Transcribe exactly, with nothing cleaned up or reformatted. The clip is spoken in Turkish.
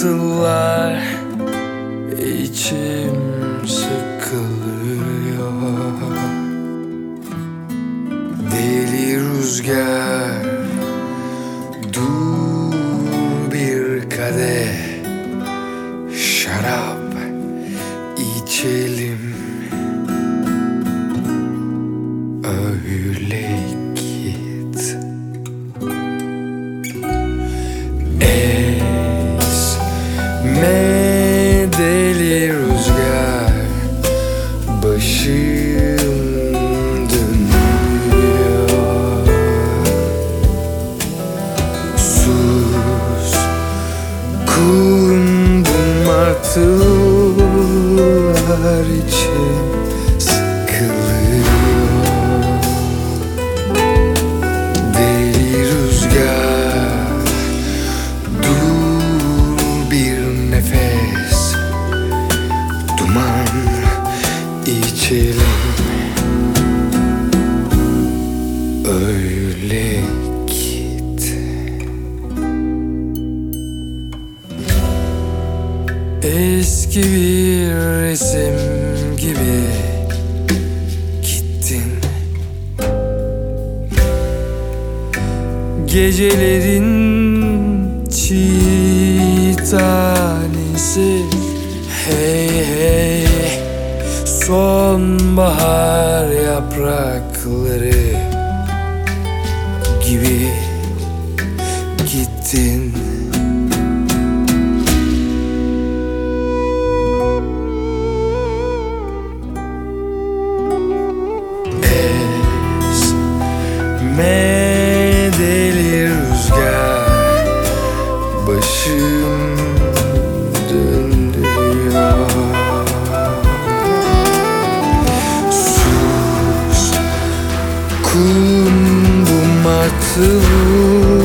martılar, içim sıkılıyor. Deli rüzgar, dur bir kadeh şarap içelim. Öyle git. Esme deli rüzgar, başım dönüyor. Sus, kundum martılar için sıkılıyor. Deli rüzgar, dur bir nefes, duman içelim. Öyle git. Eski bir resim gibi gittin. Gecelerin çiğ tanesi, hey hey, sonbahar yaprakları gibi gittin. Esme deli rüzgar, başım döndürüyor. Sus, kum bu martılar